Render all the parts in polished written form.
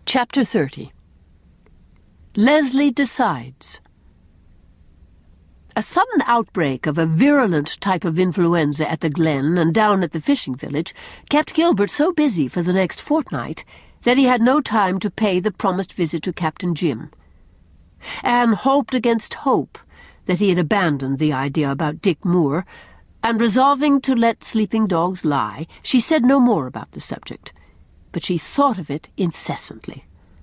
Chapter 30. Leslie Decides. A sudden outbreak of a virulent type of influenza at the Glen and down at the fishing village kept Gilbert so busy for the next fortnight that he had no time to pay the promised visit to Captain Jim. Anne hoped against hope that he had abandoned the idea about Dick Moore, and resolving to let sleeping dogs lie, she said no more about the subject, but she thought of it incessantly.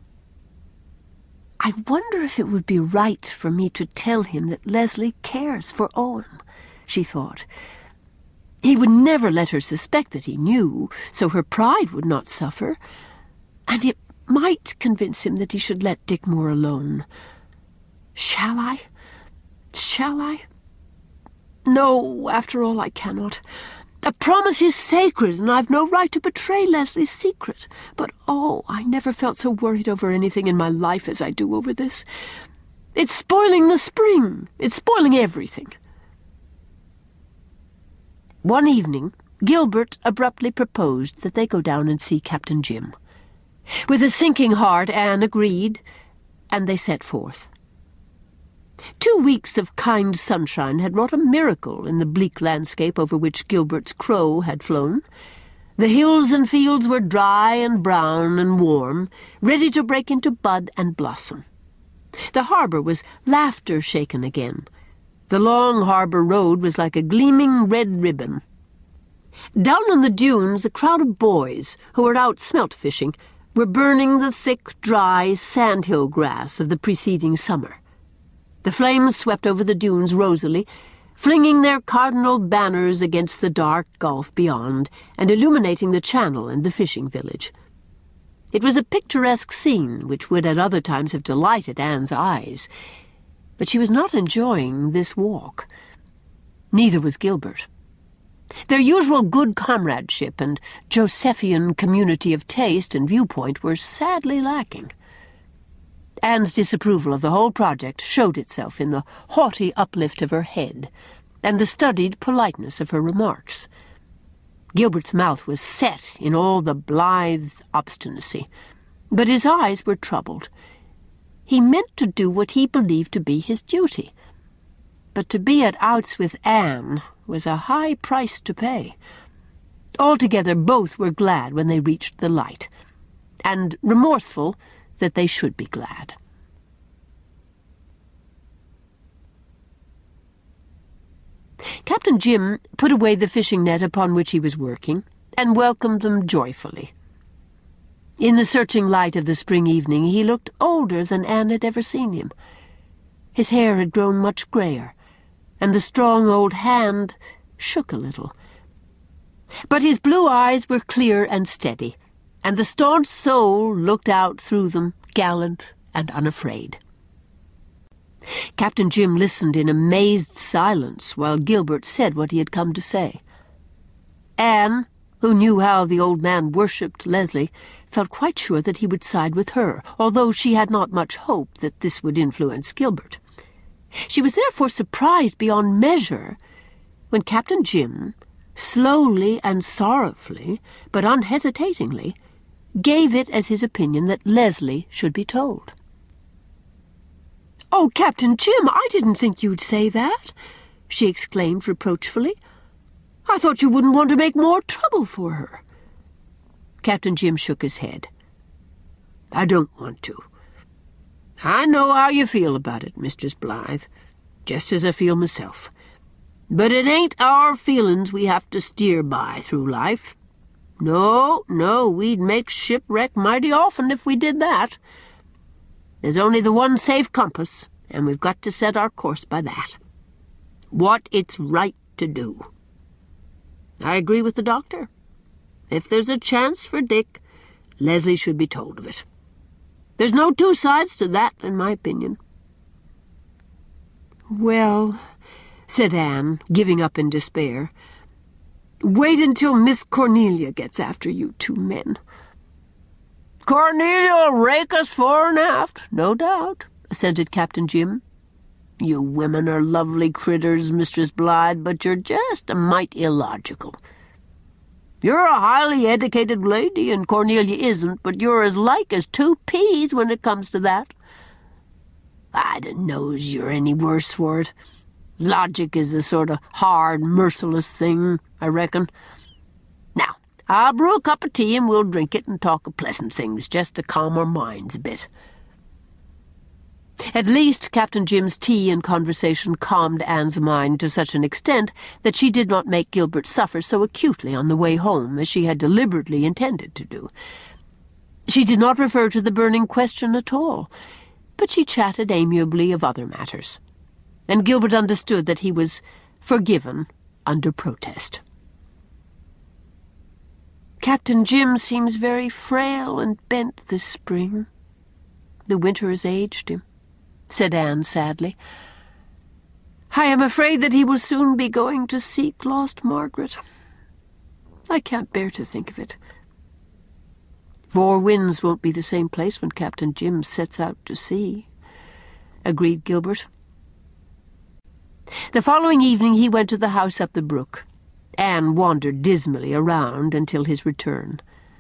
"I wonder if it would be right for me to tell him that Leslie cares for Owen," she thought. He would never let her suspect that he knew, so her pride would not suffer, and it might convince him that he should let Dick Moore alone. Shall I? No, after all, I cannot. A promise is sacred, and I've no right to betray Leslie's secret. But, I never felt so worried over anything in my life as I do over this. It's spoiling the spring. It's spoiling everything. One evening, Gilbert abruptly proposed that they go down and see Captain Jim. With a sinking heart, Anne agreed, and they set forth. 2 weeks of kind sunshine had wrought a miracle in the bleak landscape over which Gilbert's crow had flown. The hills and fields were dry and brown and warm, ready to break into bud and blossom. The harbour was laughter-shaken again. The long harbour road was like a gleaming red ribbon. Down on the dunes, a crowd of boys, who were out smelt fishing, were burning the thick, dry sandhill grass of the preceding summer. The flames swept over the dunes rosily, flinging their cardinal banners against the dark gulf beyond and illuminating the channel and the fishing village. It was a picturesque scene which would at other times have delighted Anne's eyes, but she was not enjoying this walk. Neither was Gilbert. Their usual good comradeship and Josephian community of taste and viewpoint were sadly lacking. Anne's disapproval of the whole project showed itself in the haughty uplift of her head and the studied politeness of her remarks. Gilbert's mouth was set in all the blithe obstinacy, but his eyes were troubled. He meant to do what he believed to be his duty, but to be at outs with Anne was a high price to pay. Altogether, both were glad when they reached the light, and remorseful that they should be glad. Captain Jim put away the fishing net upon which he was working and welcomed them joyfully. In the searching light of the spring evening he looked older than Anne had ever seen him. His hair had grown much grayer, and the strong old hand shook a little. But his blue eyes were clear and steady, and the staunch soul looked out through them, gallant and unafraid. Captain Jim listened in amazed silence while Gilbert said what he had come to say. Anne, who knew how the old man worshipped Leslie, felt quite sure that he would side with her, although she had not much hope that this would influence Gilbert. She was therefore surprised beyond measure when Captain Jim, slowly and sorrowfully, but unhesitatingly, gave it as his opinion that Leslie should be told. "Oh, Captain Jim, I didn't think you'd say that," she exclaimed reproachfully. "I thought you wouldn't want to make more trouble for her." Captain Jim shook his head. "I don't want to. I know how you feel about it, Mistress Blythe, just as I feel myself. But it ain't our feelings we have to steer by through life. No, we'd make shipwreck mighty often if we did that. There's only the one safe compass, and we've got to set our course by that. What it's right to do. I agree with the doctor. If there's a chance for Dick, Leslie should be told of it. There's no two sides to that, in my opinion." "Well," said Anne, giving up in despair, "wait until Miss Cornelia gets after you two men." "Cornelia will rake us fore and aft, no doubt," assented Captain Jim. "You women are lovely critters, Mistress Blythe, but you're just a mite illogical. You're a highly educated lady, and Cornelia isn't, but you're as like as 2 peas when it comes to that. I don't know's you're any worse for it. Logic is a sort of hard, merciless thing, I reckon. Now, I'll brew a cup of tea and we'll drink it and talk of pleasant things, just to calm our minds a bit." At least Captain Jim's tea and conversation calmed Anne's mind to such an extent that she did not make Gilbert suffer so acutely on the way home as she had deliberately intended to do. She did not refer to the burning question at all, but she chatted amiably of other matters, and Gilbert understood that he was forgiven under protest. "Captain Jim seems very frail and bent this spring. The winter has aged him," said Anne sadly. "I am afraid that he will soon be going to seek lost Margaret. I can't bear to think of it." "Four Winds won't be the same place when Captain Jim sets out to sea," agreed Gilbert. The following evening he went to the house up the brook. Anne wandered dismally around until his return.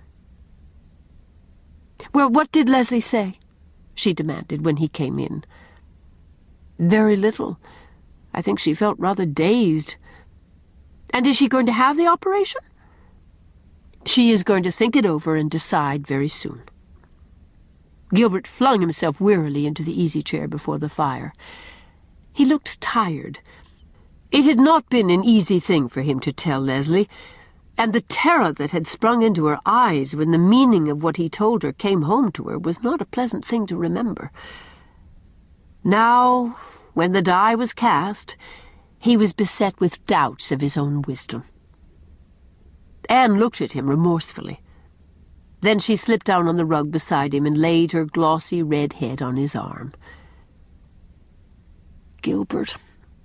"Well, what did Leslie say?" she demanded when he came in. "Very little. I think she felt rather dazed." "And is she going to have the operation?" "She is going to think it over and decide very soon." Gilbert flung himself wearily into the easy-chair before the fire. He looked tired. It had not been an easy thing for him to tell Leslie, and the terror that had sprung into her eyes when the meaning of what he told her came home to her was not a pleasant thing to remember. Now, when the die was cast, he was beset with doubts of his own wisdom. Anne looked at him remorsefully. Then she slipped down on the rug beside him and laid her glossy red head on his arm. "Gilbert,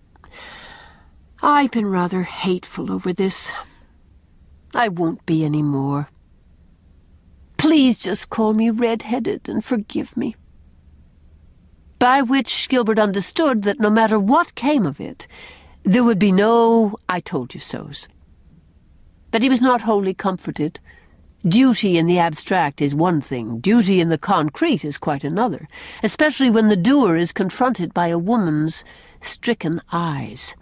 I've been rather hateful over this. I won't be any more. Please just call me red-headed and forgive me." By which Gilbert understood that no matter what came of it, there would be no I-told-you-sos. But he was not wholly comforted. Duty in the abstract is one thing, duty in the concrete is quite another, especially when the doer is confronted by a woman's stricken eyes.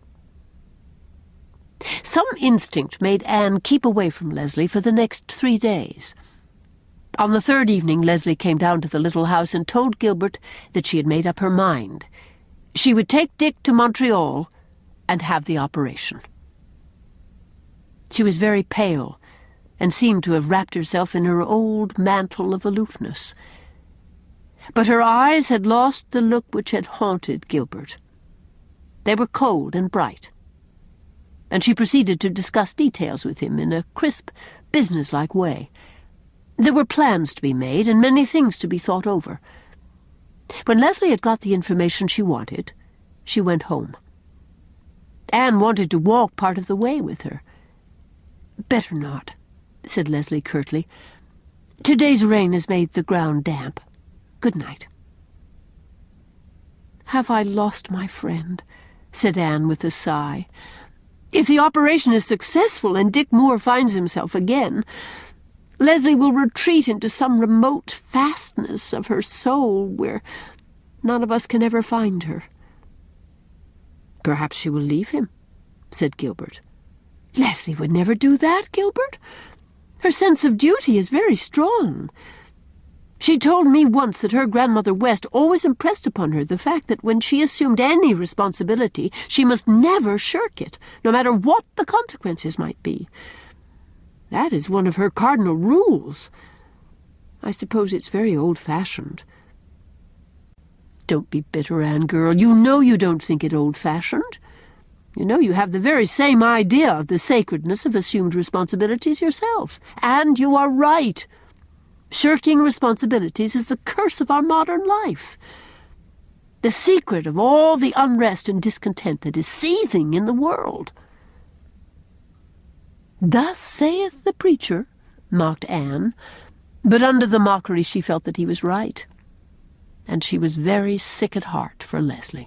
Some instinct made Anne keep away from Leslie for the next 3 days. On the 3rd evening, Leslie came down to the little house and told Gilbert that she had made up her mind. She would take Dick to Montreal and have the operation. She was very pale and seemed to have wrapped herself in her old mantle of aloofness. But her eyes had lost the look which had haunted Gilbert. They were cold and bright, and she proceeded to discuss details with him in a crisp, businesslike way. There were plans to be made and many things to be thought over. When Leslie had got the information she wanted, she went home. Anne wanted to walk part of the way with her. "Better not," said Leslie curtly. "Today's rain has made the ground damp. Good night." "Have I lost my friend?" said Anne with a sigh. "If the operation is successful and Dick Moore finds himself again, Leslie will retreat into some remote fastness of her soul where none of us can ever find her." "Perhaps she will leave him," said Gilbert. "Leslie would never do that, Gilbert. Her sense of duty is very strong. She told me once that her grandmother West always impressed upon her the fact that when she assumed any responsibility, she must never shirk it, no matter what the consequences might be. That is one of her cardinal rules. I suppose it's very old-fashioned." "Don't be bitter, Anne, girl. You know you don't think it old-fashioned. You know you have the very same idea of the sacredness of assumed responsibilities yourself. And you are right. Shirking responsibilities is the curse of our modern life, the secret of all the unrest and discontent that is seething in the world." "Thus saith the preacher," mocked Anne, but under the mockery she felt that he was right, and she was very sick at heart for Leslie.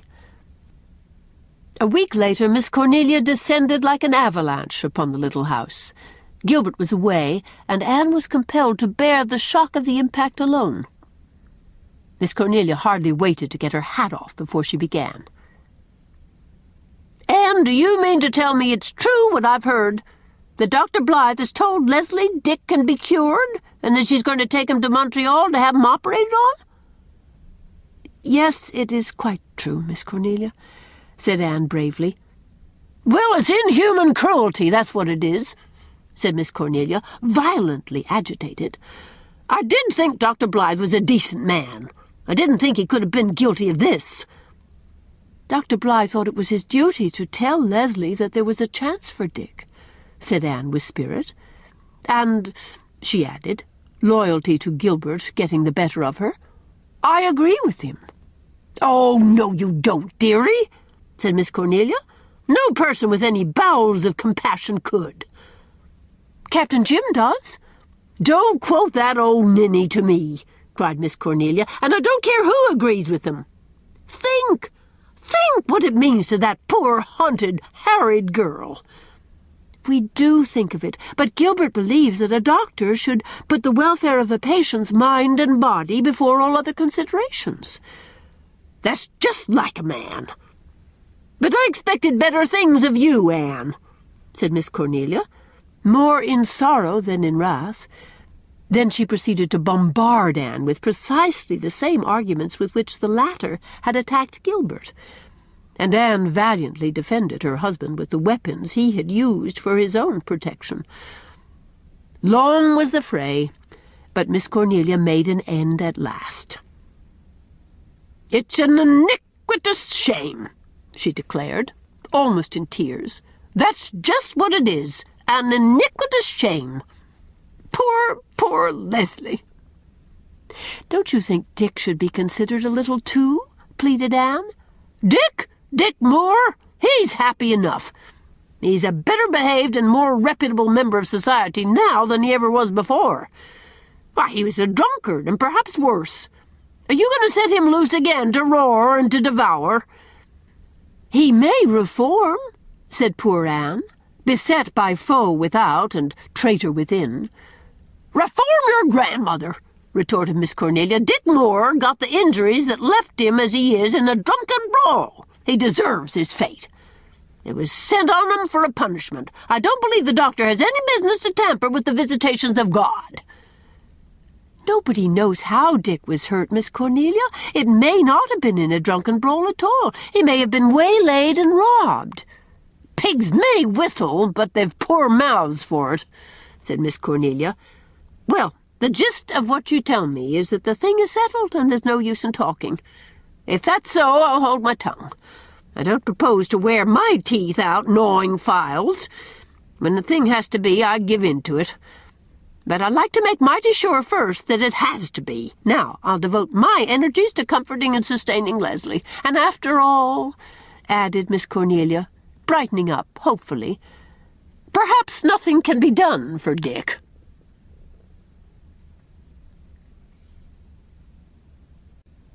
A week later, Miss Cornelia descended like an avalanche upon the little house. Gilbert was away, and Anne was compelled to bear the shock of the impact alone. Miss Cornelia hardly waited to get her hat off before she began. "Anne, do you mean to tell me it's true what I've heard? That Dr. Blythe has told Leslie Dick can be cured, and that she's going to take him to Montreal to have him operated on?" "Yes, it is quite true, Miss Cornelia," said Anne bravely. "Well, it's inhuman cruelty, that's what it is," said Miss Cornelia, violently agitated. "I did think Dr. Blythe was a decent man. I didn't think he could have been guilty of this." "Dr. Blythe thought it was his duty to tell Leslie that there was a chance for Dick," said Anne with spirit. "And," she added, loyalty to Gilbert getting the better of her, "I agree with him." "Oh, no, you don't, dearie," said Miss Cornelia. "No person with any bowels of compassion could." "Captain Jim does." "Don't quote that old ninny to me," cried Miss Cornelia, "and I don't care who agrees with them. Think what it means to that poor, hunted, harried girl." "We do think of it, but Gilbert believes that a doctor should put the welfare of a patient's mind and body before all other considerations." "That's just like a man. But I expected better things of you, Anne," said Miss Cornelia, more in sorrow than in wrath. Then she proceeded to bombard Anne with precisely the same arguments with which the latter had attacked Gilbert, and Anne valiantly defended her husband with the weapons he had used for his own protection. Long was the fray, but Miss Cornelia made an end at last. "It's an iniquitous shame," she declared, almost in tears. "That's just what it is, an iniquitous shame. Poor Leslie." "Don't you think Dick should be considered a little too?" pleaded Anne. "Dick Moore? He's happy enough. He's a better behaved and more reputable member of society now than he ever was before. Why, he was a drunkard, and perhaps worse. Are you going to set him loose again to roar and to devour?" "He may reform," said poor Anne, beset by foe without and traitor within. "Reform your grandmother," retorted Miss Cornelia. "Dick Moore got the injuries that left him as he is in a drunken brawl. He deserves his fate. It was sent on him for a punishment. I don't believe the doctor has any business to tamper with the visitations of God." "Nobody knows how Dick was hurt, Miss Cornelia. It may not have been in a drunken brawl at all. He may have been waylaid and robbed." "Pigs may whistle, but they've poor mouths for it," said Miss Cornelia. "Well, the gist of what you tell me is that the thing is settled and there's no use in talking. If that's so, I'll hold my tongue. I don't propose to wear my teeth out gnawing files. When the thing has to be, I give in to it. But I'd like to make mighty sure first that it has to be. Now, I'll devote my energies to comforting and sustaining Leslie. And after all," added Miss Cornelia, brightening up hopefully, "perhaps nothing can be done for Dick."